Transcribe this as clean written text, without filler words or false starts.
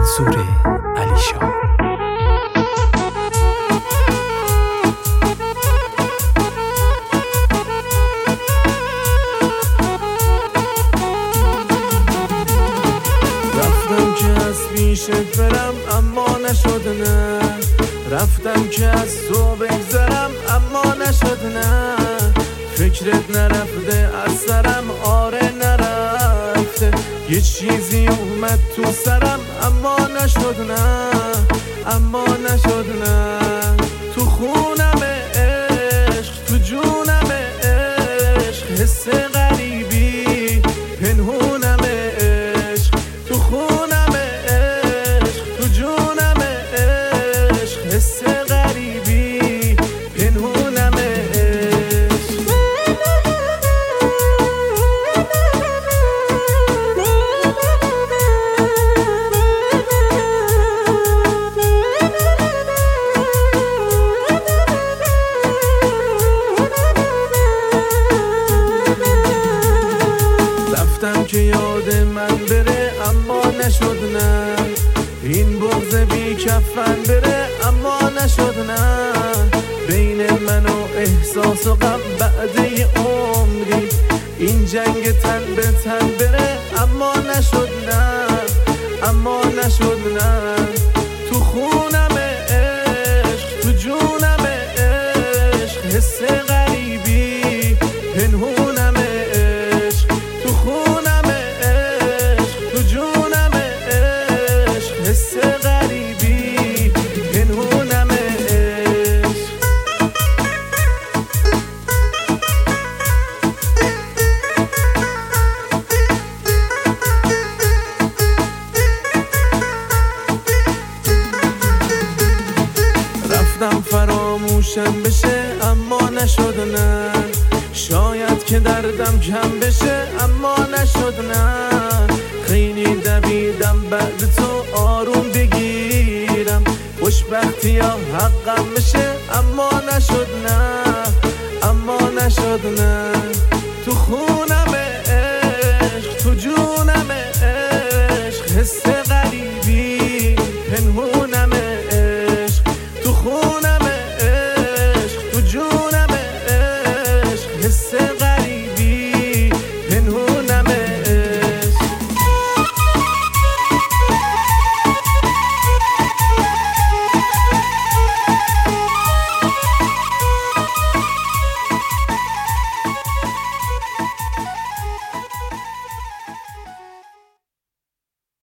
منصور علیشا. رفتم که از پیشت برم اما نشد نه، رفتم که از تو بگذرم اما نشد نه، فکرت نرفته از سرم، آره نرفته، یه چیزی اومد تو سرم اما نشد نه، اما نشد نه، تو خونم عشق، تو جونم عشق، حس غریبی پنهونم عشق، تو خونم عشق، تو جونم عشق، حس غریبی پنهونم عشق. رفتم که یاد من بره اما نشد نه، این بغض بی کفن بره اما نشد نه، بین من و احساس و غم بعد یه عمری این جنگ تن به تن بره اما نشد نه، اما نشد نه، تو خونم عشق، تو جونم عشق، حس غریبی پنهونم عشق، تو خونم عشق، تو جونم عشق، حس غریبی پنهونم عشق. رفتم فراموشم بشه اما نشد نه، شاید که دردم کم بشه اما نشد نه، خیلی دویدم بعد تو آروم بگیرم، خوشبختی یا حقم بشه اما نشد نه، اما نشد نه.